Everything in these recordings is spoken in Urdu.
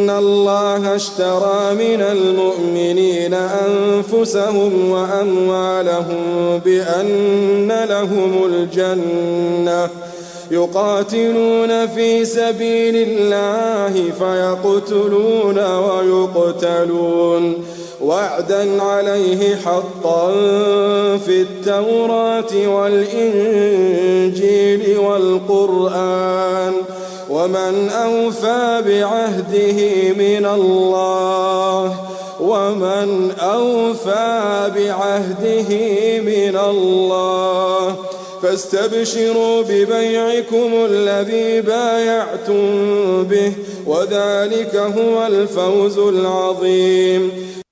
الله اشترى من المؤمنين أنفسهم وأموالهم بأن لهم الجنة يقاتلون في سبيل الله فيقتلون ويقتلون وعدا عليه حقا في التوراة والإنجيل والقرآن ومن أوفى بعهده من الله فاستبشروا ببيعكم الذي بايعتم به وذلك هو الفوز العظيم.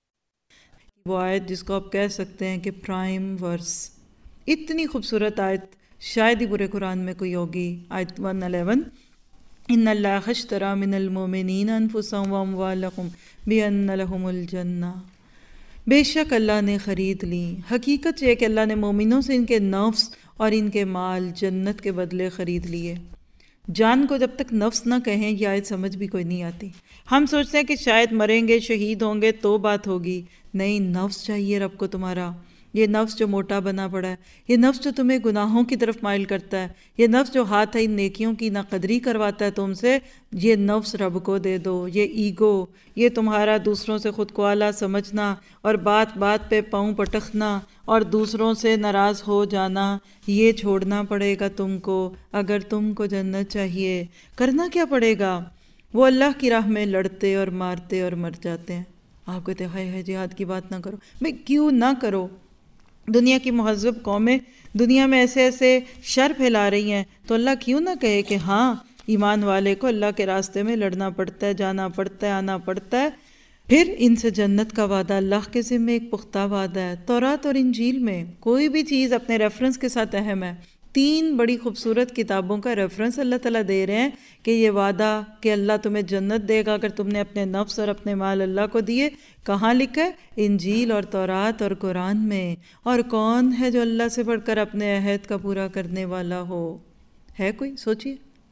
وہ آیت جس کو آپ کہہ سکتے ہیں کہ پرائم ورس، اتنی خوبصورت آیت شاید ہی پورے قرآن میں کوئی ہوگی. آیت 111 ان اللہ اشتری من المؤمنین انفسهم واموالهم بان لهم الجنہ، بے شک اللہ نے خرید لی. حقیقت یہ ہے کہ اللہ نے مومنوں سے ان کے نفس اور ان کے مال جنت کے بدلے خرید لیے. جان کو جب تک نفس نہ کہیں یہ آیت سمجھ بھی کوئی نہیں آتی. ہم سوچتے ہیں کہ شاید مریں گے شہید ہوں گے تو بات ہوگی. نہیں، نفس چاہیے رب کو تمہارا. یہ نفس جو موٹا بنا پڑا ہے، یہ نفس جو تمہیں گناہوں کی طرف مائل کرتا ہے، یہ نفس جو ہاتھ ان نیکیوں کی ناقدری کرواتا ہے تم سے، یہ نفس رب کو دے دو. یہ ایگو، یہ تمہارا دوسروں سے خود کو اعلیٰ سمجھنا اور بات بات پہ پاؤں پٹکنا اور دوسروں سے ناراض ہو جانا، یہ چھوڑنا پڑے گا تم کو. اگر تم کو جنت چاہیے کرنا کیا پڑے گا؟ وہ اللہ کی راہ میں لڑتے اور مارتے اور مر جاتے ہیں. آپ کہتے ہیں ہائے جہاد کی بات نہ کرو. میں کیوں نہ کرو؟ دنیا کی مہذب قومیں دنیا میں ایسے ایسے شر پھیلا رہی ہیں، تو اللہ کیوں نہ کہے کہ ہاں ایمان والے کو اللہ کے راستے میں لڑنا پڑتا ہے، جانا پڑتا ہے، آنا پڑتا ہے. پھر ان سے جنت کا وعدہ اللہ کے ذمہ ایک پختہ وعدہ ہے. تورات اور انجیل میں کوئی بھی چیز اپنے ریفرنس کے ساتھ اہم ہے. 3 بڑی خوبصورت کتابوں کا ریفرنس اللہ تعالیٰ دے رہے ہیں کہ یہ وعدہ کہ اللہ تمہیں جنت دے گا اگر تم نے اپنے نفس اور اپنے مال اللہ کو دیے. کہاں لکھا ہے؟ انجیل اور تورات اور قرآن میں. اور کون ہے جو اللہ سے بڑھ کر اپنے عہد کا پورا کرنے والا ہو؟ ہے کوئی؟ سوچئے.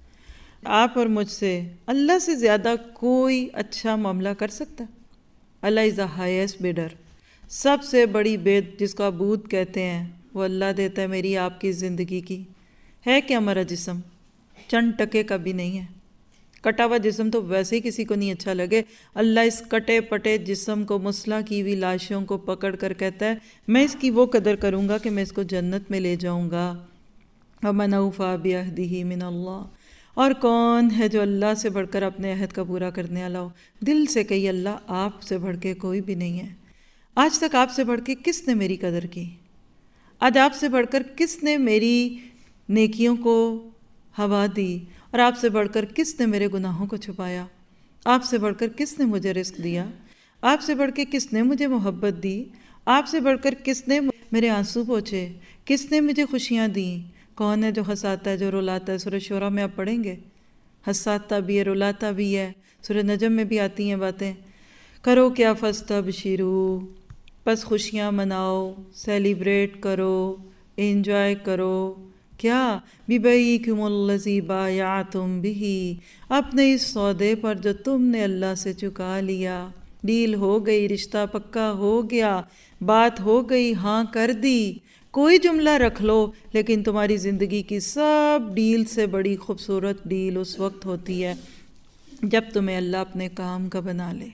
آپ اور مجھ سے اللہ سے زیادہ کوئی اچھا معاملہ کر سکتا ہے؟ اللہ از دا ہائیسٹ بیڈر. سب سے بڑی بید جس کو عبود کہتے ہیں وہ اللہ دیتا ہے میری آپ کی زندگی کی. ہے کہ ہمارا جسم چند ٹکے کا بھی نہیں ہے. کٹا ہوا جسم تو ویسے ہی کسی کو نہیں اچھا لگے. اللہ اس کٹے پٹے جسم کو، مسلح کی ہوئی لاشوں کو پکڑ کر کہتا ہے میں اس کی وہ قدر کروں گا کہ میں اس کو جنت میں لے جاؤں گا. وَمَنْ أَوْفَىٰ بِعَهْدِهِ مِنَ اللَّهِ. اور کون ہے جو اللہ سے بڑھ کر اپنے عہد کا پورا کرنے والا ہو؟ دل سے کہیے اللہ آپ سے بڑھ کے کوئی بھی نہیں ہے. آج تک آپ سے بڑھ کے کس نے میری قدر کی؟ آج آپ سے بڑھ کر کس نے میری نیکیوں کو ہوا دی؟ اور آپ سے بڑھ کر کس نے میرے گناہوں کو چھپایا؟ آپ سے بڑھ کر کس نے مجھے رزق دیا؟ آپ سے بڑھ کے کس نے مجھے محبت دی؟ آپ سے بڑھ کر کس نے میرے آنسو پوچھے؟ کس نے مجھے خوشیاں دیں؟ کون ہے جو ہنساتا ہے، جو رلاتا ہے؟ سورہ شورا میں آپ پڑھیں گے ہنساتا بھی ہے، رلاتا بھی ہے. سورہ نجم میں بھی آتی ہیں باتیں. کرو کیا فاستبشروا، بس خوشیاں مناؤ، سیلیبریٹ کرو، انجوائے کرو. کیا؟ بِبَيْعِكُمُ الَّذِي بَایَعْتُم بِهِ، اپنے اس سودے پر جو تم نے اللہ سے چکا لیا. ڈیل ہو گئی، رشتہ پکا ہو گیا، بات ہو گئی، ہاں کر دی. کوئی جملہ رکھ لو لیکن تمہاری زندگی کی سب ڈیل سے بڑی خوبصورت ڈیل اس وقت ہوتی ہے جب تمہیں اللہ اپنے کام کا بنا لے،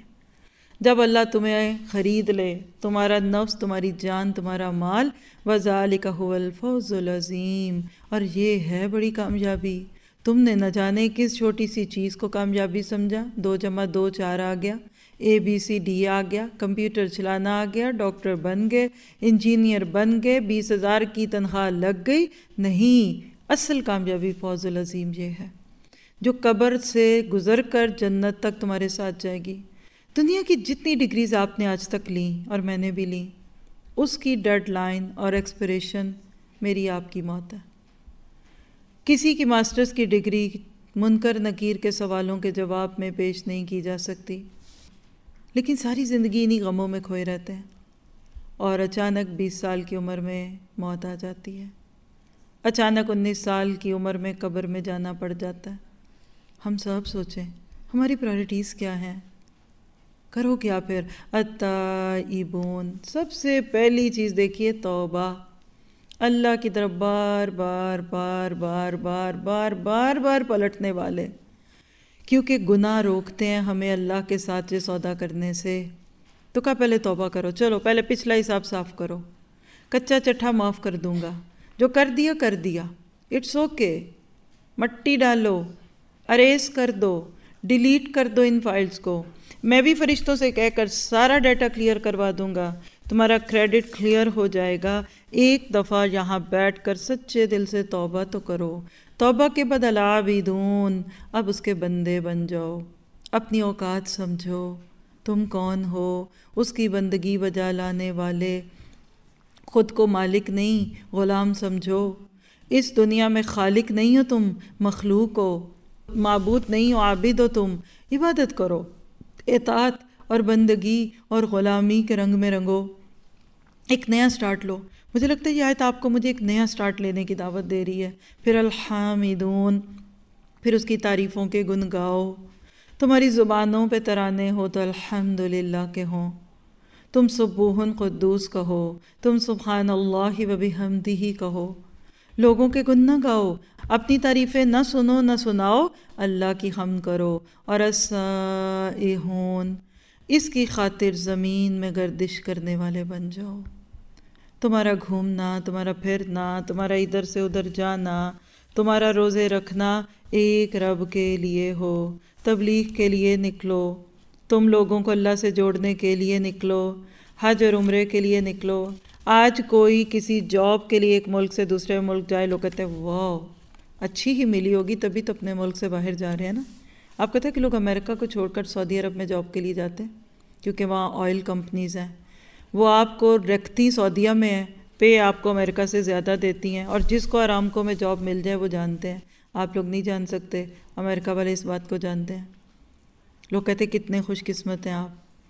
جب اللہ تمہیں خرید لے، تمہارا نفس، تمہاری جان، تمہارا مال. وَذَلِكَ هُوَ الْفَوْزُ الْعَظِيمُ. اور یہ ہے بڑی کامیابی. تم نے نہ جانے کس چھوٹی سی چیز کو کامیابی سمجھا. 2 + 2 4 آ گیا، ABCD آ گیا، کمپیوٹر چلانا آ گیا، ڈاکٹر بن گئے، انجینئر بن گئے، 20,000 کی تنخواہ لگ گئی. نہیں، اصل کامیابی فوز العظیم یہ ہے جو قبر سے گزر کر جنت تک تمہارے ساتھ جائے گی. دنیا کی جتنی ڈگریز آپ نے آج تک لیں اور میں نے بھی لیں، اس کی ڈیڈ لائن اور ایکسپریشن میری آپ کی موت ہے. کسی کی ماسٹرز کی ڈگری منکر نکیر کے سوالوں کے جواب میں پیش نہیں کی جا سکتی، لیکن ساری زندگی انہی غموں میں کھوئے رہتے ہیں اور اچانک 20 سال کی عمر میں موت آ جاتی ہے. اچانک 19 سال کی عمر میں قبر میں جانا پڑ جاتا ہے. ہم سب سوچیں ہماری پرائرٹیز کیا ہیں؟ کرو کیا پھر؟ التائبون، سب سے پہلی چیز دیکھیے توبہ، اللہ کی طرف بار بار بار بار بار بار بار بار پلٹنے والے، کیونکہ گناہ روکتے ہیں ہمیں اللہ کے ساتھ یہ سودا کرنے سے۔ تو کہا پہلے توبہ کرو، چلو پہلے پچھلا حساب صاف کرو، کچا چٹھا معاف کر دوں گا، جو کر دیا کر دیا، اٹس اوکے، مٹی ڈالو، اریز کر دو، ڈیلیٹ کر دو ان فائلز کو، میں بھی فرشتوں سے کہہ کر سارا ڈیٹا کلیئر کروا دوں گا، تمہارا کریڈٹ کلیئر ہو جائے گا۔ ایک دفعہ یہاں بیٹھ کر سچے دل سے توبہ تو کرو۔ توبہ کے بعد العابدون، اب اس کے بندے بن جاؤ، اپنی اوقات سمجھو، تم کون ہو، اس کی بندگی بجا لانے والے، خود کو مالک نہیں غلام سمجھو، اس دنیا میں خالق نہیں ہو تم، مخلوق ہو، معبود نہیں ہو، عابد ہو تم، عبادت کرو، اطاعت اور بندگی اور غلامی کے رنگ میں رنگو، ایک نیا سٹارٹ لو۔ مجھے لگتا ہے یہ آیت آپ کو مجھے ایک نیا سٹارٹ لینے کی دعوت دے رہی ہے۔ پھر الحامدون، پھر اس کی تعریفوں کے گن گاؤ، تمہاری زبانوں پہ ترانے ہو تو الحمدللہ کے ہوں، تم سبوح قدوس کہو، تم سبحان اللہ و بحمدہ کہو، لوگوں کے گن نہ گاؤ، اپنی تعریفیں نہ سنو نہ سناؤ، اللہ کی حمد کرو، اور السائحون، اس کی خاطر زمین میں گردش کرنے والے بن جاؤ۔ تمہارا گھومنا، تمہارا پھرنا، تمہارا ادھر سے ادھر جانا، تمہارا روزے رکھنا ایک رب کے لیے ہو، تبلیغ کے لیے نکلو، تم لوگوں کو اللہ سے جوڑنے کے لیے نکلو، حج اور عمرے کے لیے نکلو۔ آج کوئی کسی جاب کے لیے ایک ملک سے دوسرے ملک جائے، لوگ کہتے ہیں واو اچھی ہی ملی ہوگی تبھی تو اپنے ملک سے باہر جا رہے ہیں نا۔ آپ کہتے ہیں کہ لوگ امریکہ کو چھوڑ کر سعودی عرب میں جاب کے لیے جاتے ہیں کیونکہ وہاں آئل کمپنیز ہیں، وہ آپ کو رکھتی سعودیہ میں ہے، پے آپ کو امریکہ سے زیادہ دیتی ہیں، اور جس کو آرامکو میں جاب مل جائے وہ جانتے ہیں۔ آپ لوگ نہیں جان سکتے، امریکہ والے اس بات کو جانتے ہیں۔ لوگ کہتے ہیں کتنے خوش قسمت ہیں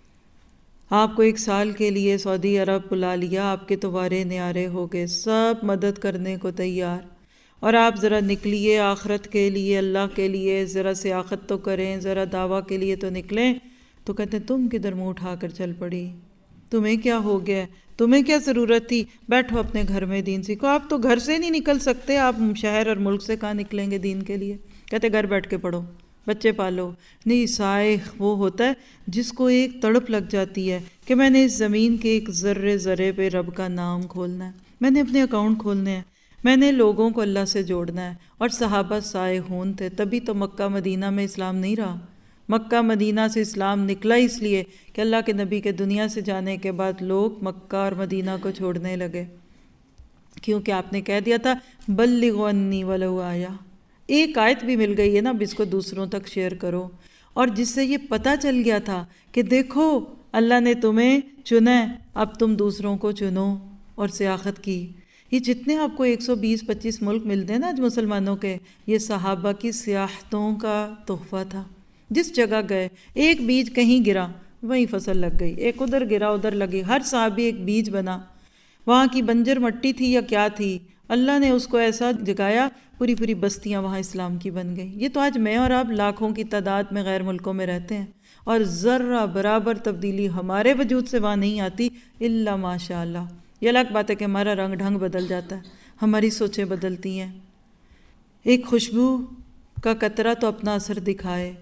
آپ کو 1 سال کے لیے سعودی عرب بلا لیا، آپ کے تو وارے نیارے ہو گئے، سب مدد کرنے کو تیار، اور آپ ذرا نکلیے آخرت کے لیے، اللہ کے لیے، ذرا سیاحت تو کریں، ذرا دعویٰ کے لیے تو نکلیں، تو کہتے ہیں تم کدھر منہ اٹھا کر چل پڑی، تمہیں کیا ہو گیا، تمہیں کیا ضرورت تھی، بیٹھو اپنے گھر میں دین سیکھو۔ آپ تو گھر سے نہیں نکل سکتے، آپ شہر اور ملک سے کہاں نکلیں گے دین کے لیے؟ کہتے گھر بیٹھ کے پڑھو، بچے پالو۔ نہیں، سائح وہ ہوتا ہے جس کو ایک تڑپ لگ جاتی ہے کہ میں نے اس زمین کے ایک ذرے ذرے پہ رب کا نام کھولنا ہے، میں نے اپنے اکاؤنٹ کھولنے ہیں، میں نے لوگوں کو اللہ سے جوڑنا ہے۔ اور صحابہ سائحون تھے، تبھی تو مکہ مدینہ میں اسلام نہیں رہا۔ مکہ مدینہ سے اسلام نکلا اس لیے کہ اللہ کے نبی کے دنیا سے جانے کے بعد لوگ مکہ اور مدینہ کو چھوڑنے لگے، کیونکہ آپ نے کہہ دیا تھا بلغوا انی ولو آیا، ایک آیت بھی مل گئی ہے نا، اب اس کو دوسروں تک شیئر کرو۔ اور جس سے یہ پتہ چل گیا تھا کہ دیکھو اللہ نے تمہیں چنا ہے، اب تم دوسروں کو چنو، اور سیاحت کی۔ یہ جتنے آپ کو 120-25 ملک ملتے ہیں نا آج مسلمانوں کے، یہ صحابہ کی سیاحتوں کا تحفہ تھا۔ جس جگہ گئے، ایک بیج کہیں گرا وہیں فصل لگ گئی، ایک ادھر گرا ادھر لگی، ہر صحابی ایک بیج بنا۔ وہاں کی بنجر مٹی تھی یا کیا تھی، اللہ نے اس کو ایسا جگایا، پوری پوری بستیاں وہاں اسلام کی بن گئی۔ یہ تو آج میں اور آپ لاکھوں کی تعداد میں غیر ملکوں میں رہتے ہیں، اور ذرہ برابر تبدیلی ہمارے وجود سے وہاں نہیں آتی الا ماشاء اللہ۔ یہ الگ بات ہے کہ ہمارا رنگ ڈھنگ بدل جاتا ہے، ہماری سوچیں بدلتی ہیں۔ ایک خوشبو کا قطرہ تو اپنا اثر دکھائے،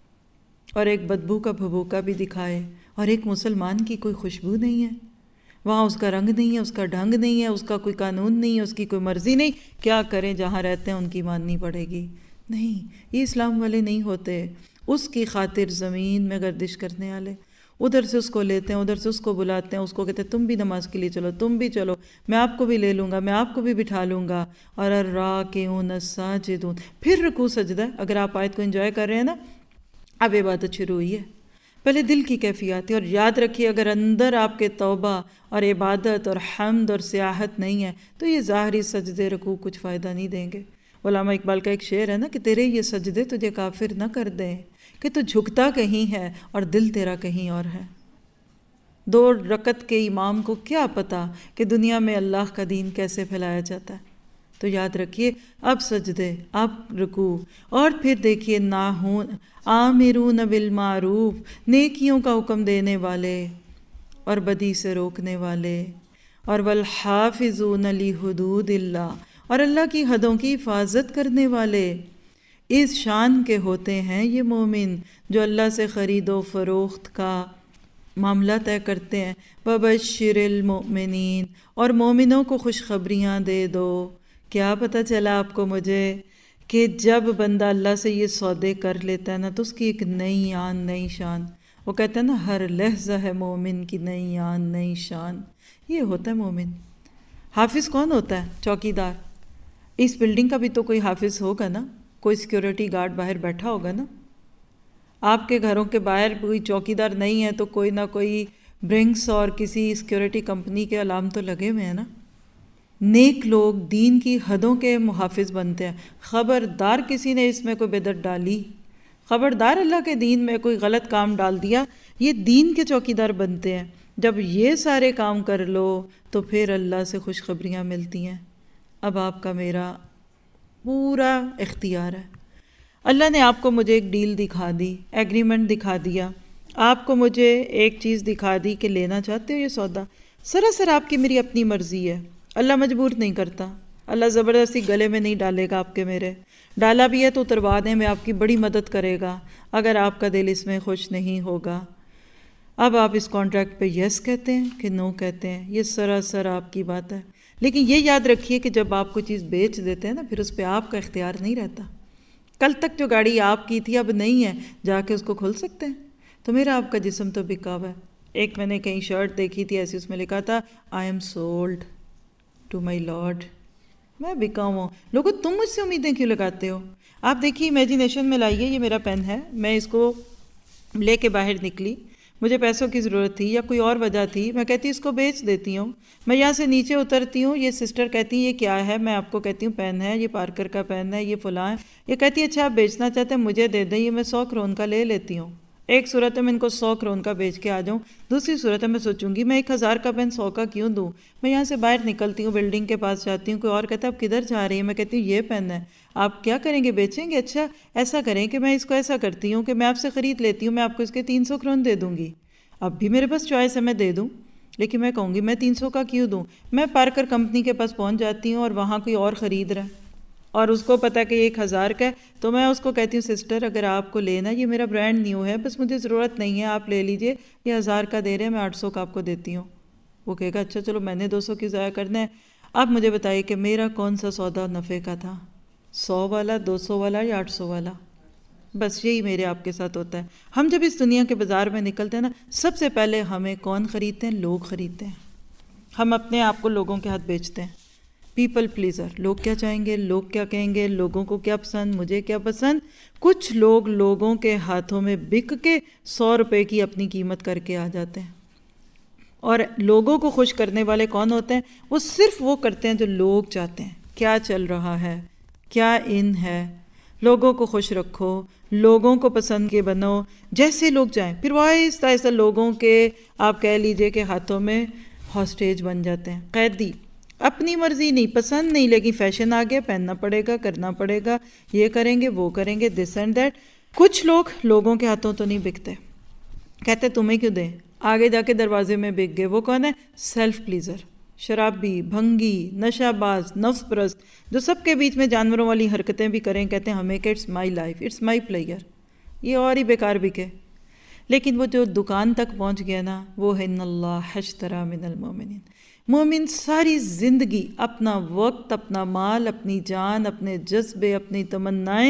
اور ایک بدبو کا بھبوکا بھی دکھائے، اور ایک مسلمان کی کوئی خوشبو نہیں ہے، وہاں اس کا رنگ نہیں ہے، اس کا ڈھنگ نہیں ہے، اس کا کوئی قانون نہیں ہے، اس کی کوئی مرضی نہیں، کیا کریں جہاں رہتے ہیں ان کی ماننی پڑے گی۔ نہیں، یہ اسلام والے نہیں ہوتے۔ اس کی خاطر زمین میں گردش کرنے والے، ادھر سے اس کو لیتے ہیں، ادھر سے اس کو بلاتے ہیں، اس کو کہتے ہیں تم بھی نماز کے لیے چلو، تم بھی چلو، میں آپ کو بھی لے لوں گا، میں آپ کو بھی بٹھا لوں گا۔ اور الراکعون الساجدون، پھر رکوع سجدہ۔ اگر آپ آیت کو انجوائے کر رہے ہیں نا، اب عبادت شروع ہوئی ہے۔ پہلے دل کی کیفیات ہے، اور یاد رکھیے اگر اندر آپ کے توبہ اور عبادت اور حمد اور سیاحت نہیں ہے تو یہ ظاہری سجدے رکوع کچھ فائدہ نہیں دیں گے۔ علامہ اقبال کا ایک شعر ہے نا کہ تیرے یہ سجدے تجھے کافر نہ کر دیں، کہ تو جھکتا کہیں ہے اور دل تیرا کہیں اور ہے۔ 2 رکعت کے امام کو کیا پتا کہ دنیا میں اللہ کا دین کیسے پھیلایا جاتا ہے؟ تو یاد رکھیے اب سجدے، اب رکوع، اور پھر دیکھیے آمرون بالمعروف، نیکیوں کا حکم دینے والے اور بدی سے روکنے والے، اور والحافظون لحدود اللہ، اور اللہ کی حدوں کی حفاظت کرنے والے۔ اس شان کے ہوتے ہیں یہ مومن جو اللہ سے خرید و فروخت کا معاملہ طے کرتے ہیں۔ وبشر المؤمنین، اور مومنوں کو خوشخبریاں دے دو۔ کیا پتہ چلا آپ کو مجھے کہ جب بندہ اللہ سے یہ سودے کر لیتا ہے نا تو اس کی ایک نئی آن، نئی شان، وہ کہتے ہیں نا ہر لحظہ ہے مومن کی نئی آن، نئی شان، یہ ہوتا ہے مومن۔ حافظ کون ہوتا ہے؟ چوکیدار۔ اس بلڈنگ کا بھی تو کوئی حافظ ہوگا نا، کوئی سیکیورٹی گارڈ باہر بیٹھا ہوگا نا۔ آپ کے گھروں کے باہر کوئی چوکیدار نہیں ہے تو کوئی نہ کوئی برنکس اور کسی سیکیورٹی کمپنی کے علام تو لگے ہوئے ہیں نا۔ نیک لوگ دین کی حدوں کے محافظ بنتے ہیں۔ خبردار کسی نے اس میں کوئی بدعت ڈالی، خبردار اللہ کے دین میں کوئی غلط کام ڈال دیا، یہ دین کے چوکیدار بنتے ہیں۔ جب یہ سارے کام کر لو تو پھر اللہ سے خوشخبریاں ملتی ہیں۔ اب آپ کا میرا پورا اختیار ہے۔ اللہ نے آپ کو مجھے ایک ڈیل دکھا دی، ایگریمنٹ دکھا دیا، آپ کو مجھے ایک چیز دکھا دی کہ لینا چاہتے ہو یہ سودا، سراسر آپ کی میری اپنی مرضی ہے، اللہ مجبور نہیں کرتا، اللہ زبردستی گلے میں نہیں ڈالے گا آپ کے میرے، ڈالا بھی ہے تو اتروانے میں آپ کی بڑی مدد کرے گا اگر آپ کا دل اس میں خوش نہیں ہوگا۔ اب آپ اس کانٹریکٹ پہ یس کہتے ہیں کہ نو کہتے ہیں، یہ سراسر آپ کی بات ہے۔ لیکن یہ یاد رکھیے کہ جب آپ کو چیز بیچ دیتے ہیں نا پھر اس پہ آپ کا اختیار نہیں رہتا۔ کل تک جو گاڑی آپ کی تھی اب نہیں ہے، جا کے اس کو کھول سکتے ہیں؟ تو میرا آپ کا جسم تو بکا ہوا ہے۔ ایک میں نے کہیں شرٹ دیکھی تھی ایسی، اس میں لکھا تھا I am sold to my lord, میں بکا ہوں۔ لوگوں تم مجھ سے امیدیں کیوں لگاتے ہو؟ آپ دیکھیے امیجینیشن میں لائیے، یہ میرا پین ہے، میں اس کو لے کے باہر نکلی، مجھے پیسوں کی ضرورت تھی یا کوئی اور وجہ تھی، میں کہتی اس کو بیچ دیتی ہوں، میں یہاں سے نیچے اترتی ہوں، یہ سسٹر کہتی ہیں یہ کیا ہے، میں آپ کو کہتی ہوں پین ہے، یہ پارکر کا پین ہے، یہ فلاں ہے، یہ کہتی ہے اچھا آپ بیچنا چاہتے ہیں مجھے دے دیں، یہ میں 100 کرون کا لے لیتی ہوں۔ ایک صورت میں ان کو 100 کرون کا بیچ کے آ جاؤں، دوسری صورت میں سوچوں گی میں 1000 کا پین 100 کا کیوں دوں۔ میں یہاں سے باہر نکلتی ہوں، بلڈنگ کے پاس جاتی ہوں، کوئی اور کہتا ہے آپ کدھر جا رہی ہیں، میں کہتی ہوں یہ پین ہے، آپ کیا کریں گے بیچیں گے؟ اچھا ایسا کریں کہ میں اس کو ایسا کرتی ہوں کہ میں آپ سے خرید لیتی ہوں، میں آپ کو اس کے 300 کرون دے دوں گی، اب بھی میرے پاس چوائس ہے میں دے دوں، لیکن میں کہوں گی میں 300 کا کیوں دوں؟ میں پارکر کمپنی کے پاس پہنچ جاتی ہوں اور وہاں کوئی اور خرید رہا ہے اور اس کو پتہ کہ یہ 1000 کا ہے، تو میں اس کو کہتی ہوں سسٹر اگر آپ کو لینا، یہ میرا برانڈ نیو ہے، بس مجھے ضرورت نہیں ہے، آپ لے لیجئے، یہ 1000 کا دے رہے ہیں، میں 800 کا آپ کو دیتی ہوں۔ وہ کہے گا اچھا چلو میں نے 200 کی ضائع کرنا ہے۔ اب مجھے بتائیے کہ میرا کون سا سودا نفع کا تھا، 100 والا، 200 والا یا 800 والا؟ بس یہی میرے آپ کے ساتھ ہوتا ہے۔ ہم جب اس دنیا کے بازار میں نکلتے ہیں نا، سب سے پہلے ہمیں کون خریدتے ہیں؟ لوگ خریدتے ہیں۔ ہم اپنے آپ کو لوگوں کے ہاتھ بیچتے ہیں، پیپل پلیزر، لوگ کیا چاہیں گے، لوگ کیا کہیں گے، لوگوں کو کیا پسند، مجھے کیا پسند۔ کچھ لوگ لوگوں کے ہاتھوں میں بک کے 100 روپے کی اپنی قیمت کر کے آ جاتے ہیں، اور لوگوں کو خوش کرنے والے کون ہوتے ہیں؟ وہ صرف وہ کرتے ہیں جو لوگ چاہتے ہیں۔ کیا چل رہا ہے، کیا ان ہے، لوگوں کو خوش رکھو، لوگوں کو پسند کے بنو، جیسے لوگ جائیں، پھر وہ آہستہ آہستہ لوگوں کے آپ کہہ لیجئے کہ ہاتھوں میں ہاسٹیج بن جاتے ہیں، قیدی۔ اپنی مرضی نہیں، پسند نہیں، لیکن فیشن آ گیا، پہننا پڑے گا، کرنا پڑے گا، یہ کریں گے وہ کریں گے، دس اینڈ دیٹ۔ کچھ لوگ لوگوں کے ہاتھوں تو نہیں بکتے، کہتے تمہیں کیوں دیں، آگے جا کے دروازے میں بک گئے۔ وہ کون ہے؟ سیلف پلیزر، شرابی، بھنگی، نشہ باز، نفس پرست، جو سب کے بیچ میں جانوروں والی حرکتیں بھی کریں، کہتے ہیں ہمیں کہ it's my life, it's my player, یہ اور ہی بیکار بکے۔ لیکن وہ جو دکان تک پہنچ گیا نا، وہ ہے ان اللہ اشتری من المؤمنین۔ مومن ساری زندگی اپنا وقت، اپنا مال، اپنی جان، اپنے جذبے، اپنی تمنائیں،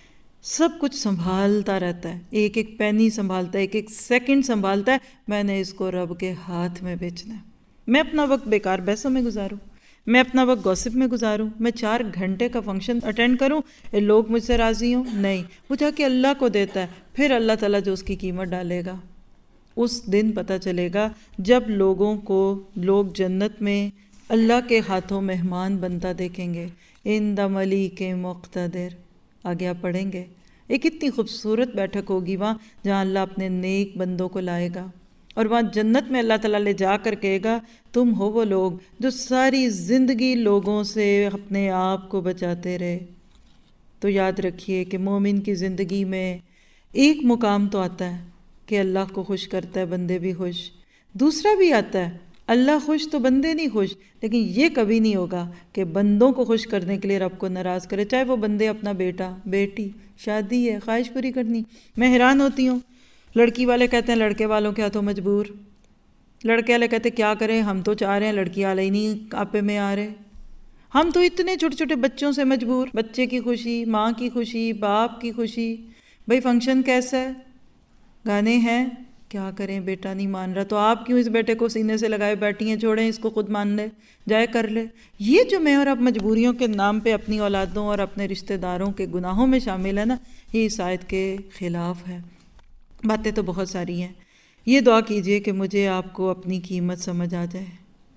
سب کچھ سنبھالتا رہتا ہے، ایک ایک پینی سنبھالتا ہے، ایک ایک سیکنڈ سنبھالتا ہے، میں نے اس کو رب کے ہاتھ میں بیچنا ہے۔ میں اپنا وقت بیکار بحثوں میں گزاروں، میں اپنا وقت گوسپ میں گزاروں، میں 4 گھنٹے کا فنکشن اٹینڈ کروں، لوگ مجھ سے راضی ہوں؟ نہیں، وہ جا کے اللہ کو دیتا ہے، پھر اللہ تعالیٰ جو اس کی قیمت ڈالے گا، اس دن پتہ چلے گا جب لوگوں کو لوگ جنت میں اللہ کے ہاتھوں مہمان بنتا دیکھیں گے۔ ان دا ملیک مقتدر، آگے آپ پڑھیں گے، ایک اتنی خوبصورت بیٹھک ہوگی وہاں جہاں اللہ اپنے نیک بندوں کو لائے گا، اور وہاں جنت میں اللہ تعالیٰ لے جا کر کہے گا تم ہو وہ لوگ جو ساری زندگی لوگوں سے اپنے آپ کو بچاتے رہے۔ تو یاد رکھیے کہ مومن کی زندگی میں ایک مقام تو آتا ہے کہ اللہ کو خوش کرتا ہے، بندے بھی خوش، دوسرا بھی آتا ہے اللہ خوش تو بندے نہیں خوش، لیکن یہ کبھی نہیں ہوگا کہ بندوں کو خوش کرنے کے لیے رب کو ناراض کرے، چاہے وہ بندے اپنا بیٹا بیٹی شادی ہے خواہش پوری کرنی۔ میں حیران ہوتی ہوں، لڑکی والے کہتے ہیں لڑکے والوں کے ہاتھوں مجبور، لڑکے والے کہتے ہیں کیا کریں ہم تو چاہ رہے ہیں، لڑکی والے ہی نہیں آپے میں آ رہے، ہم تو اتنے چھوٹے چھوٹے بچوں سے مجبور، بچے کی خوشی، ماں کی خوشی، باپ کی خوشی، بھئی فنکشن کیسا ہے، گانے ہیں، کیا کریں بیٹا نہیں مان رہا، تو آپ کیوں اس بیٹے کو سینے سے لگائے بیٹھی ہیں، چھوڑیں اس کو خود مان لے جائے کر لے۔ یہ جو میں اور اب مجبوریوں کے نام پہ اپنی اولادوں اور اپنے رشتہ داروں کے گناہوں میں شامل ہے نا، یہ اس آیت کے خلاف ہے۔ باتیں تو بہت ساری ہیں، یہ دعا کیجئے کہ مجھے آپ کو اپنی قیمت سمجھ آ جائے۔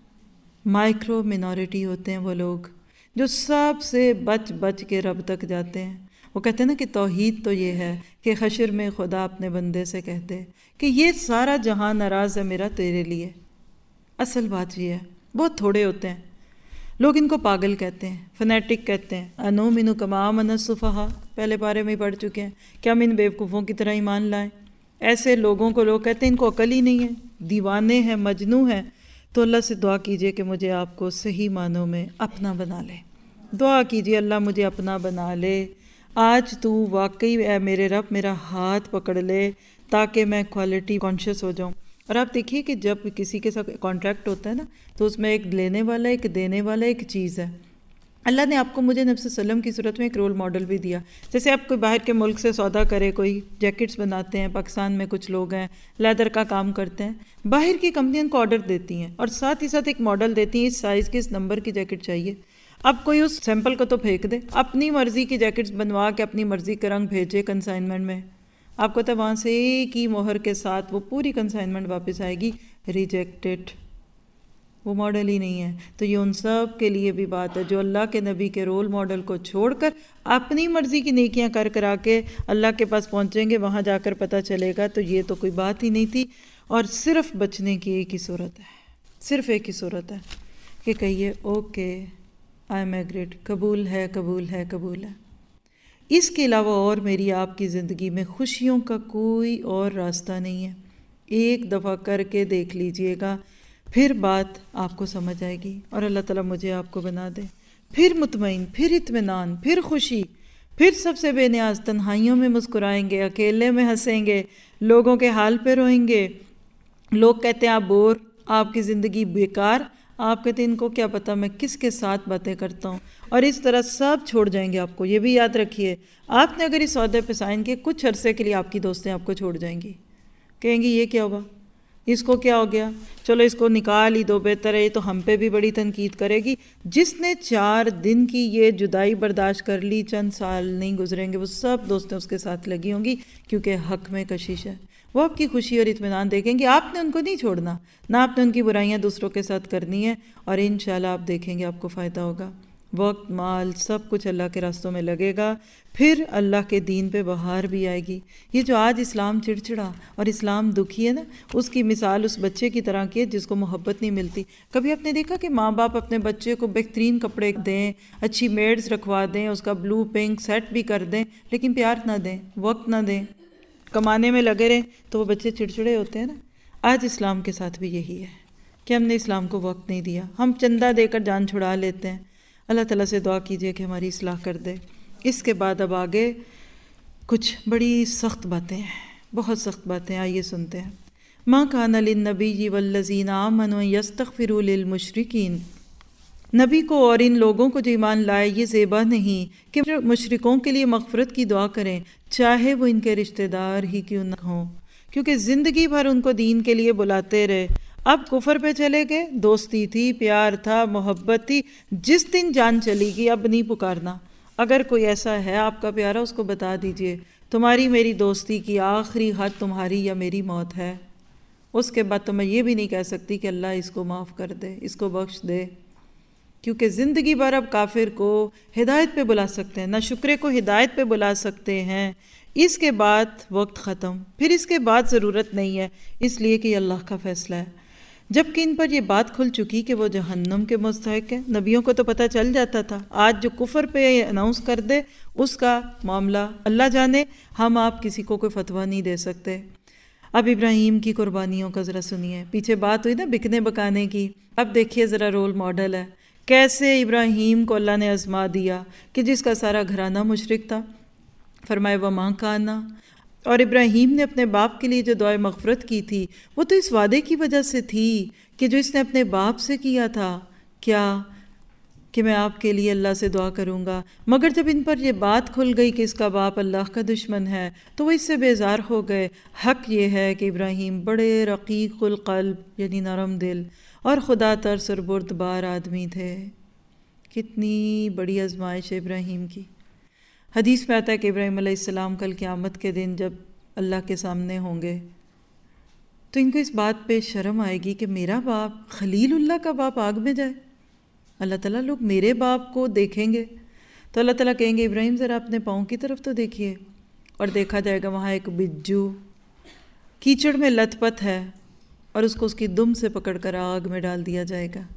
مائکرو منورٹی ہوتے ہیں وہ لوگ جو سب سے بچ بچ کے رب تک جاتے ہیں۔ وہ کہتے ہیں نا کہ توحید تو یہ ہے کہ حشر میں خدا اپنے بندے سے کہتے کہ یہ سارا جہاں ناراض ہے میرا تیرے لیے۔ اصل بات یہ ہے، بہت تھوڑے ہوتے ہیں لوگ ان کو پاگل کہتے ہیں، فنیٹک کہتے ہیں، انؤمن کما آمن السفہاء، پہلے پارے میں پڑھ چکے ہیں کہ ہم ان بیوقوفوں کی طرح ایمان لائیں۔ ایسے لوگوں کو لوگ کہتے ہیں ان کو عقل ہی نہیں ہے، دیوانے ہیں، مجنوں ہیں۔ تو اللہ سے دعا کیجئے کہ مجھے آپ کو صحیح معنوں میں اپنا بنا لے، دعا کیجئے اللہ مجھے اپنا بنا لے، آج تو واقعی اے میرے رب میرا ہاتھ پکڑ لے تاکہ میں کوالٹی کانشیس ہو جاؤں۔ اور آپ دیکھیے کہ جب کسی کے ساتھ کانٹریکٹ ہوتا ہے نا تو اس میں ایک لینے والا ایک دینے والا ایک چیز ہے۔ اللہ نے آپ کو مجھے نبی صلی اللہ علیہ وسلم کی صورت میں ایک رول ماڈل بھی دیا۔ جیسے آپ کوئی باہر کے ملک سے سودا کرے، کوئی جیکٹس بناتے ہیں، پاکستان میں کچھ لوگ ہیں لیدر کا کام کرتے ہیں، باہر کی کمپنیاں ان کو آرڈر دیتی ہیں اور ساتھ ہی ساتھ ایک ماڈل دیتی ہیں، اس سائز کے اس نمبر کی جیکٹ چاہیے۔ اب کوئی اس سیمپل کو تو پھینک دے، اپنی مرضی کی جیکٹس بنوا کے اپنی مرضی کے رنگ بھیجے کنسائنمنٹ میں، آپ کو تو وہاں سے ایک ہی مہر کے ساتھ وہ پوری کنسائنمنٹ واپس آئے گی، ریجیکٹڈ، وہ ماڈل ہی نہیں ہے۔ تو یہ ان سب کے لیے بھی بات ہے جو اللہ کے نبی کے رول ماڈل کو چھوڑ کر اپنی مرضی کی نیکیاں کر کرا کے اللہ کے پاس پہنچیں گے، وہاں جا کر پتہ چلے گا تو یہ تو کوئی بات ہی نہیں تھی۔ اور صرف بچنے کی ایک ہی صورت ہے، صرف ایک ہی صورت ہے کہ کہیے اوکے آئی ایم ایگریڈ، قبول ہے قبول ہے قبول ہے۔ اس کے علاوہ اور میری آپ کی زندگی میں خوشیوں کا کوئی اور راستہ نہیں ہے۔ ایک دفعہ کر کے دیکھ لیجئے گا، پھر بات آپ کو سمجھ آئے گی اور اللہ تعالیٰ مجھے آپ کو بنا دے، پھر مطمئن، پھر اطمینان، پھر خوشی، پھر سب سے بے نیاز، تنہائیوں میں مسکرائیں گے، اکیلے میں ہنسیں گے، لوگوں کے حال پہ روئیں گے۔ لوگ کہتے ہیں آپ بور، آپ کی زندگی بیکار، آپ کہتے ہیں ان کو کیا پتہ میں کس کے ساتھ باتیں کرتا ہوں، اور اس طرح سب چھوڑ جائیں گے آپ کو۔ یہ بھی یاد رکھیے، آپ نے اگر اس سودے پہ سائن کیے، کچھ عرصے کے لیے آپ کی دوستیں آپ کو چھوڑ جائیں گی، کہیں گی یہ کیا ہوا، اس کو کیا ہو گیا، چلو اس کو نکال ہی دو، بہتر ہے، یہ تو ہم پہ بھی بڑی تنقید کرے گی۔ جس نے 4 دن کی یہ جدائی برداشت کر لی، چند سال نہیں گزریں گے وہ سب دوستیں اس کے ساتھ لگی ہوں گی، کیونکہ حق میں کشش ہے۔ وہ آپ کی خوشی اور اطمینان دیکھیں گے، آپ نے ان کو نہیں چھوڑنا، نہ آپ نے ان کی برائیاں دوسروں کے ساتھ کرنی ہے، اور انشاءاللہ آپ دیکھیں گے آپ کو فائدہ ہوگا۔ وقت، مال، سب کچھ اللہ کے راستوں میں لگے گا، پھر اللہ کے دین پہ بہار بھی آئے گی۔ یہ جو آج اسلام چڑچڑا اور اسلام دکھی ہے نا، اس کی مثال اس بچے کی طرح کی ہے جس کو محبت نہیں ملتی۔ کبھی آپ نے دیکھا کہ ماں باپ اپنے بچے کو بہترین کپڑے دیں، اچھی میڈز رکھوا دیں، اس کا بلو پنک سیٹ بھی کر دیں، لیکن پیار نہ دیں، وقت نہ دیں، کمانے میں لگے رہیں، تو وہ بچے چڑچڑے ہوتے ہیں نا۔ آج اسلام کے ساتھ بھی یہی ہے کہ ہم نے اسلام کو وقت نہیں دیا، ہم چندہ دے کر جان چھڑا لیتے ہیں۔ اللہ تعالیٰ سے دعا کیجئے کہ ہماری اصلاح کر دے۔ اس کے بعد اب آگے کچھ بڑی سخت باتیں ہیں، بہت سخت باتیں، آئیے سنتے ہیں۔ ما کان للنبی والذین آمنوا یستغفروا للمشرکین، نبی کو اور ان لوگوں کو جو ایمان لائے یہ زیبا نہیں کہ مشرکوں کے لیے مغفرت کی دعا کریں، چاہے وہ ان کے رشتہ دار ہی کیوں نہ ہوں، کیونکہ زندگی بھر ان کو دین کے لیے بلاتے رہے، اب کفر پہ چلے گئے، دوستی تھی، پیار تھا، محبت تھی، جس دن جان چلی گئی اب نہیں پکارنا۔ اگر کوئی ایسا ہے آپ کا پیارا، اس کو بتا دیجئے تمہاری میری دوستی کی آخری حد تمہاری یا میری موت ہے، اس کے بعد تو میں یہ بھی نہیں کہہ سکتی کہ اللہ اس کو معاف کر دے، اس کو بخش دے، کیونکہ زندگی بھر اب کافر کو ہدایت پہ بلا سکتے ہیں، نہ شکرے کو ہدایت پہ بلا سکتے ہیں، اس کے بعد وقت ختم، پھر اس کے بعد ضرورت نہیں ہے، اس لیے کہ یہ اللہ کا فیصلہ ہے۔ جبکہ ان پر یہ بات کھل چکی کہ وہ جہنم کے مستحق ہیں۔ نبیوں کو تو پتہ چل جاتا تھا، آج جو کفر پہ اناؤنس کر دے اس کا معاملہ اللہ جانے، ہم آپ کسی کو کوئی فتویٰ نہیں دے سکتے۔ اب ابراہیم کی قربانیوں کا ذرا سنیے، پیچھے بات ہوئی نا بکنے بکانے کی، اب دیکھیے ذرا رول ماڈل ہے کیسے ابراہیم کو اللہ نے آزما دیا کہ جس کا سارا گھرانہ مشرک تھا، فرمائے وَمَا كَانَ، اور ابراہیم نے اپنے باپ کے لیے جو دعائے مغفرت کی تھی وہ تو اس وعدے کی وجہ سے تھی کہ جو اس نے اپنے باپ سے کیا تھا، کیا کہ میں آپ کے لیے اللہ سے دعا کروں گا۔ مگر جب ان پر یہ بات کھل گئی کہ اس کا باپ اللہ کا دشمن ہے تو وہ اس سے بیزار ہو گئے۔ حق یہ ہے کہ ابراہیم بڑے رقیق القلب یعنی نرم دل اور خدا ترس اور بردبار آدمی تھے۔ کتنی بڑی آزمائش ہے ابراہیم کی۔ حدیث میں آتا ہے کہ ابراہیم علیہ السلام کل قیامت کے دن جب اللہ کے سامنے ہوں گے تو ان کو اس بات پہ شرم آئے گی کہ میرا باپ، خلیل اللہ کا باپ آگ میں جائے۔ اللہ تعالیٰ لوگ میرے باپ کو دیکھیں گے تو اللہ تعالیٰ کہیں گے ابراہیم ذرا اپنے پاؤں کی طرف تو دیکھیے، اور دیکھا جائے گا وہاں ایک بجو کیچڑ میں لت پت ہے اور اس کو اس کی دم سے پکڑ کر آگ میں ڈال دیا جائے گا۔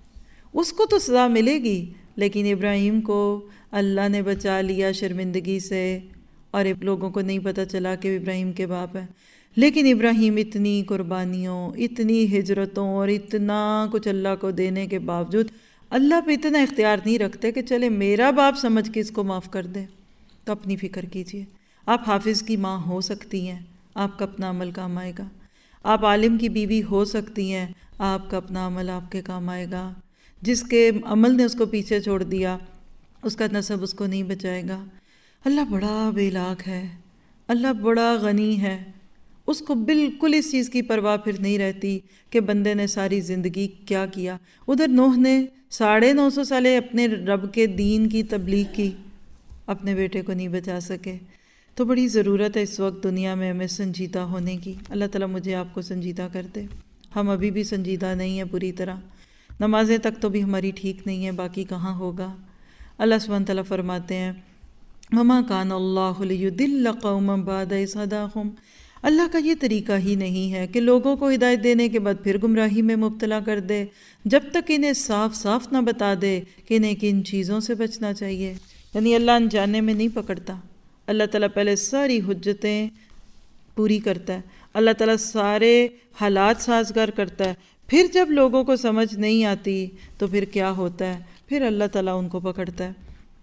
اس کو تو سزا ملے گی، لیکن ابراہیم کو اللہ نے بچا لیا شرمندگی سے، اور لوگوں کو نہیں پتہ چلا کہ ابراہیم کے باپ ہیں۔ لیکن ابراہیم اتنی قربانیوں، اتنی ہجرتوں اور اتنا کچھ اللہ کو دینے کے باوجود اللہ پہ اتنا اختیار نہیں رکھتے کہ چلے میرا باپ سمجھ کے اس کو معاف کر دے۔ تو اپنی فکر کیجئے، آپ حافظ کی ماں ہو سکتی ہیں، آپ کا اپنا عمل کام آئے گا۔ آپ عالم کی بیوی ہو سکتی ہیں، آپ کا اپنا عمل آپ کے کام آئے گا۔ جس کے عمل نے اس کو پیچھے چھوڑ دیا، اس کا نسب اس کو نہیں بچائے گا۔ اللہ بڑا بے لاگ ہے، اللہ بڑا غنی ہے، اس کو بالکل اس چیز کی پرواہ پھر نہیں رہتی کہ بندے نے ساری زندگی کیا کیا۔ ادھر نوح نے 950 سال اپنے رب کے دین کی تبلیغ کی، اپنے بیٹے کو نہیں بچا سکے۔ تو بڑی ضرورت ہے اس وقت دنیا میں ہمیں سنجیدہ ہونے کی۔ اللہ تعالیٰ مجھے آپ کو سنجیدہ کر دے۔ ہم ابھی بھی سنجیدہ نہیں ہیں پوری طرح، نمازیں تک تو بھی ہماری ٹھیک نہیں ہیں، باقی کہاں ہوگا۔ اللہ سبحانہ تعالیٰ فرماتے ہیں وَمَا كَانَ اللَّهُ لِيُضِلَّ قَوْمًا بَعْدَ إِذْ هَدَاهُمْ، اللہ کا یہ طریقہ ہی نہیں ہے کہ لوگوں کو ہدایت دینے کے بعد پھر گمراہی میں مبتلا کر دے، جب تک انہیں صاف صاف نہ بتا دے کہ انہیں کن چیزوں سے بچنا چاہیے۔ یعنی اللہ انجانے میں نہیں پکڑتا، اللہ تعالیٰ پہلے ساری حجتیں پوری کرتا ہے، اللہ تعالیٰ سارے حالات سازگار کرتا ہے، پھر جب لوگوں کو سمجھ نہیں آتی تو پھر کیا ہوتا ہے، پھر اللہ تعالیٰ ان کو پکڑتا ہے۔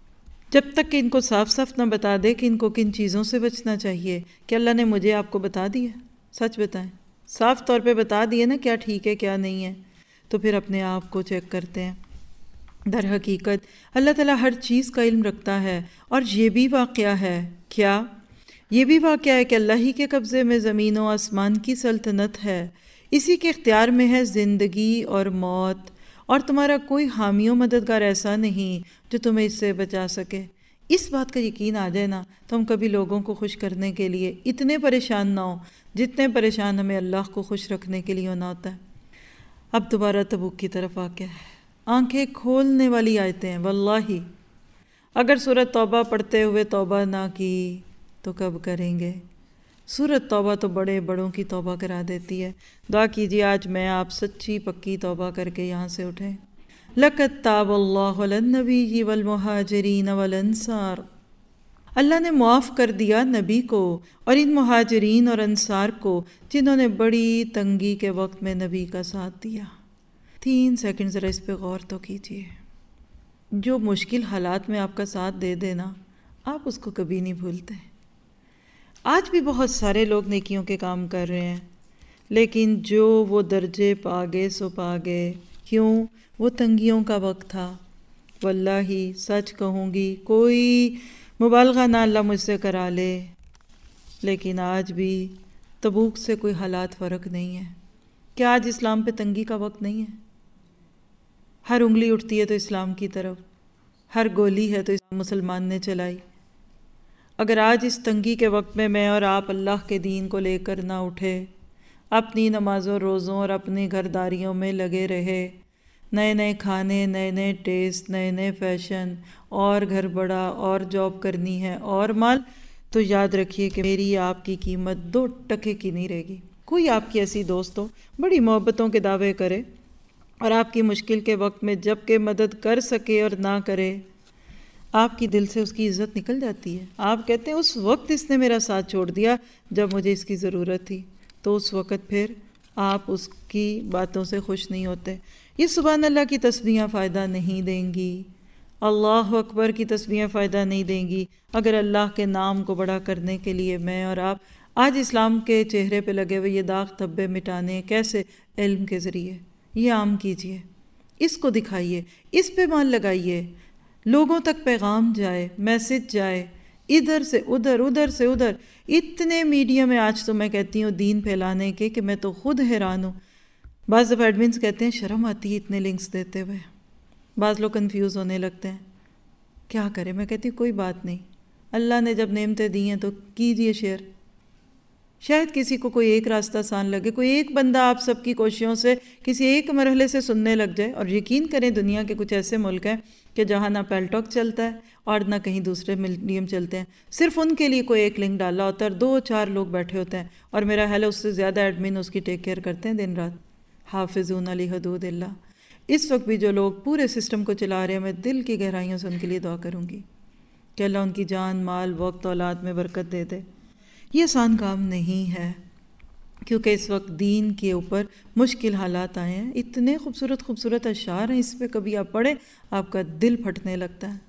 جب تک کہ ان کو صاف صاف نہ بتا دے کہ ان کو کن چیزوں سے بچنا چاہیے، کہ اللہ نے مجھے آپ کو بتا دیا، سچ بتائیں، صاف طور پہ بتا دیے نا کیا ٹھیک ہے کیا نہیں ہے، تو پھر اپنے آپ کو چیک کرتے ہیں۔ در حقیقت اللہ تعالیٰ ہر چیز کا علم رکھتا ہے، اور یہ بھی واقعہ ہے، کیا؟ یہ بھی واقعہ ہے کہ اللہ ہی کے قبضے میں زمین و آسمان کی سلطنت ہے، اسی کے اختیار میں ہے زندگی اور موت، اور تمہارا کوئی حامی و مددگار ایسا نہیں جو تمہیں اس سے بچا سکے۔ اس بات کا یقین آ جائے نا تو ہم کبھی لوگوں کو خوش کرنے کے لیے اتنے پریشان نہ ہوں جتنے پریشان ہمیں اللہ کو خوش رکھنے کے لیے ہونا ہوتا ہے۔ اب دوبارہ تبوک کی طرف آ کے آنکھیں کھولنے والی آیتیں ہیں واللہ، اگر سورۃ توبہ پڑھتے ہوئے توبہ نہ کی تو کب کریں گے؟ سورۃ توبہ تو بڑے بڑوں کی توبہ کرا دیتی ہے۔ دعا کیجیے آج میں آپ سچی پکی توبہ کر کے یہاں سے اٹھیں۔ لَقَدْ تَابَ اللَّهُ عَلَى النَّبِيِّ وَالْمُهَاجِرِينَ وَالْأَنصَارِ، اللہ نے معاف کر دیا نبی کو اور ان مہاجرین اور انصار کو جنہوں نے بڑی تنگی کے وقت میں نبی کا ساتھ دیا۔ 3 سیکنڈ ذرا اس پہ غور تو کیجیے۔ جو مشکل حالات میں آپ کا ساتھ دے دینا، آپ اس کو کبھی نہیں بھولتے۔ آج بھی بہت سارے لوگ نیکیوں کے کام کر رہے ہیں، لیکن جو وہ درجے پا گئے سو پا گئے، کیوں؟ وہ تنگیوں کا وقت تھا۔ واللہ سچ کہوں گی، کوئی مبالغہ نہ اللہ مجھ سے کرا لے، لیکن آج بھی تبوک سے کوئی حالات فرق نہیں ہے۔ کیا آج اسلام پہ تنگی کا وقت نہیں ہے؟ ہر انگلی اٹھتی ہے تو اسلام کی طرف، ہر گولی ہے تو مسلمان نے چلائی۔ اگر آج اس تنگی کے وقت میں اور آپ اللہ کے دین کو لے کر نہ اٹھے، اپنی نمازوں روزوں اور اپنی گھرداریوں میں لگے رہے، نئے نئے کھانے، نئے نئے ٹیسٹ، نئے نئے فیشن، اور گھر بڑا، اور جاب کرنی ہے، اور مال، تو یاد رکھیے کہ میری آپ کی قیمت 2 ٹکے کی نہیں رہے گی۔ کوئی آپ کی ایسی دوست ہو بڑی محبتوں کے دعوے کرے اور آپ کی مشکل کے وقت میں جب کہ مدد کر سکے اور نہ کرے، آپ کی دل سے اس کی عزت نکل جاتی ہے۔ آپ کہتے ہیں اس وقت اس نے میرا ساتھ چھوڑ دیا جب مجھے اس کی ضرورت تھی، تو اس وقت پھر آپ اس کی باتوں سے خوش نہیں ہوتے۔ یہ سبحان اللہ کی تسبیحاں فائدہ نہیں دیں گی، اللہ اکبر کی تسبیحاں فائدہ نہیں دیں گی، اگر اللہ کے نام کو بڑا کرنے کے لیے میں اور آپ آج اسلام کے چہرے پہ لگے ہوئے یہ داغ دھبے مٹانے کیسے؟ علم کے ذریعے یہ عام کیجئے، اس کو دکھائیے، اس پہ مان لگائیے، لوگوں تک پیغام جائے، میسج جائے، ادھر سے ادھر، ادھر سے ادھر۔ اتنے میڈیا میں آج تو میں کہتی ہوں دین پھیلانے کے کہ میں تو خود حیران ہوں۔ بعض دفعہ ایڈمنس کہتے ہیں شرم آتی ہے اتنے لنکس دیتے ہوئے، بعض لوگ کنفیوز ہونے لگتے ہیں، کیا کریں؟ میں کہتی ہوں کوئی بات نہیں، اللہ نے جب نعمتیں دی ہیں تو کیجئے شیئر، شاید کسی کو کوئی ایک راستہ آسان لگے، کوئی ایک بندہ آپ سب کی کوششوں سے کسی ایک مرحلے سے سننے لگ جائے۔ اور یقین کریں دنیا کے کچھ ایسے ملک ہیں کہ جہاں نہ پیل ٹاک چلتا ہے اور نہ کہیں دوسرے میڈیم چلتے ہیں، صرف ان کے لیے کوئی ایک لنک ڈالا ہوتا ہے اور 2-4 لوگ بیٹھے ہوتے ہیں، اور میرا خیال ہے اس سے زیادہ ایڈمن اس کی ٹیک کیئر کرتے ہیں دن رات۔ حافظون علی حدود اللہ۔ اس وقت بھی جو لوگ پورے سسٹم کو چلا رہے ہیں، میں دل کی گہرائیوں سے ان کے لیے دعا کروں گی کہ اللہ ان کی جان، مال، وقت، اولاد میں برکت دے دے۔ یہ آسان کام نہیں ہے، کیونکہ اس وقت دین کے اوپر مشکل حالات آئے ہیں۔ اتنے خوبصورت خوبصورت اشعار ہیں، اس پہ کبھی آپ پڑھیں آپ کا دل پھٹنے لگتا ہے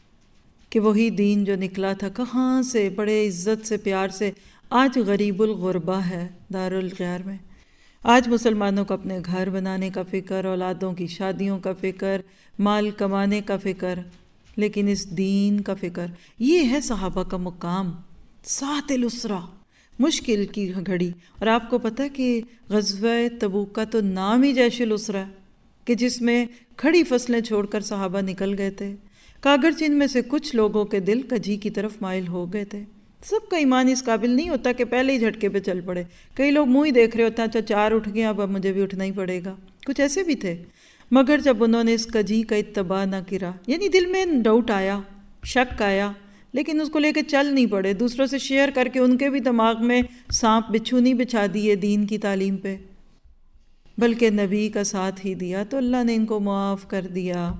کہ وہی دین جو نکلا تھا کہاں سے، بڑے عزت سے، پیار سے، آج غریب الغربہ ہے دارالغیار میں۔ آج مسلمانوں کو اپنے گھر بنانے کا فکر، اولادوں کی شادیوں کا فکر، مال کمانے کا فکر، لیکن اس دین کا فکر، یہ ہے صحابہ کا مقام، ساعۃ الاسرہ، مشکل کی گھڑی۔ اور آپ کو پتہ ہے کہ غزوہ تبوک کا تو نام ہی جیش الاسرہ ہے، کہ جس میں کھڑی فصلیں چھوڑ کر صحابہ نکل گئے تھے، کاگرچہ ان میں سے کچھ لوگوں کے دل کجی کی طرف مائل ہو گئے تھے۔ سب کا ایمان اس قابل نہیں ہوتا کہ پہلے ہی جھٹکے پہ چل پڑے۔ کئی لوگ منہ ہی دیکھ رہے ہوتے ہیں، اچھا 4 اٹھ گئے اب مجھے بھی اٹھنا ہی پڑے گا، کچھ ایسے بھی تھے۔ مگر جب انہوں نے اس کجی کا اتباع نہ کرا، یعنی دل میں ڈاؤٹ آیا، شک آیا، لیکن اس کو لے کے چل نہیں پڑے، دوسروں سے شیئر کر کے ان کے بھی دماغ میں سانپ بچھو نہیں بچھا دیے دین کی تعلیم پہ، بلکہ نبی کا ساتھ ہی دیا، تو اللہ نے ان کو معاف کر دیا۔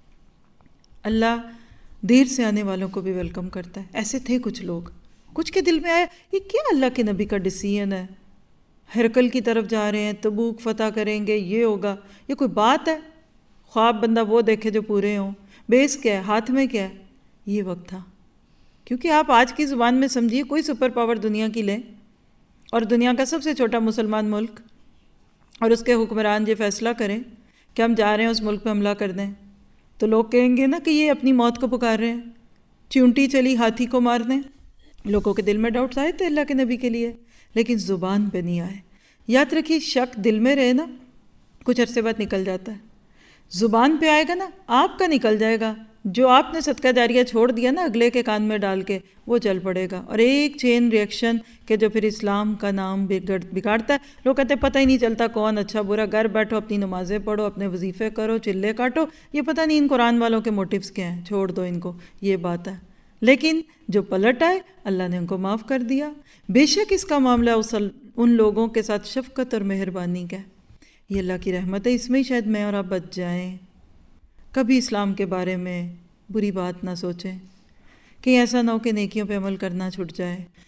اللہ دیر سے آنے والوں کو بھی ویلکم کرتا ہے۔ ایسے تھے کچھ لوگ، کچھ کے دل میں آیا یہ کیا اللہ کے نبی کا ڈیسیژن ہے، ہرکل کی طرف جا رہے ہیں، تبوک فتح کریں گے، یہ ہوگا، یہ کوئی بات ہے؟ خواب بندہ وہ دیکھے جو پورے ہوں، بیس کیا ہے، ہاتھ میں کیا ہے؟ یہ وقت تھا۔ کیونکہ آپ آج کی زبان میں سمجھیے کوئی سپر پاور دنیا کی لیں اور دنیا کا سب سے چھوٹا مسلمان ملک، اور اس کے حکمران یہ فیصلہ کریں کہ ہم جا رہے ہیں اس ملک پہ حملہ کر دیں، تو لوگ کہیں گے نا کہ یہ اپنی موت کو پکار رہے ہیں، چونٹی چلی ہاتھی کو مار دیں۔ لوگوں کے دل میں ڈاؤٹس آئے تھے اللہ کے نبی کے لیے، لیکن زبان پہ نہیں آئے۔ یاد رکھیے شک دل میں رہے نا کچھ عرصے بعد نکل جاتا ہے، زبان پہ آئے گا نا آپ کا نکل جائے گا، جو آپ نے صدقہ جاریہ چھوڑ دیا نا اگلے کے کان میں ڈال کے، وہ چل پڑے گا، اور ایک چین ریئیکشن کہ جو پھر اسلام کا نام بگاڑتا ہے۔ لوگ کہتے ہیں پتہ ہی نہیں چلتا کون اچھا برا، گھر بیٹھو اپنی نمازیں پڑھو، اپنے وظیفے کرو، چلے کاٹو، یہ پتہ نہیں ان قرآن والوں کے موٹیوز کیا ہیں، چھوڑ دو ان کو، یہ بات ہے۔ لیکن جو پلٹ آئے اللہ نے ان کو معاف کر دیا۔ بے شک اس کا معاملہ ان لوگوں کے ساتھ شفقت اور مہربانی کا ہے، یہ اللہ کی رحمت ہے، اس میں ہی شاید میں اور آپ بچ جائیں۔ کبھی اسلام کے بارے میں بری بات نہ سوچیں، کہ ایسا نہ ہو کہ نیکیوں پہ عمل کرنا چھوٹ جائے۔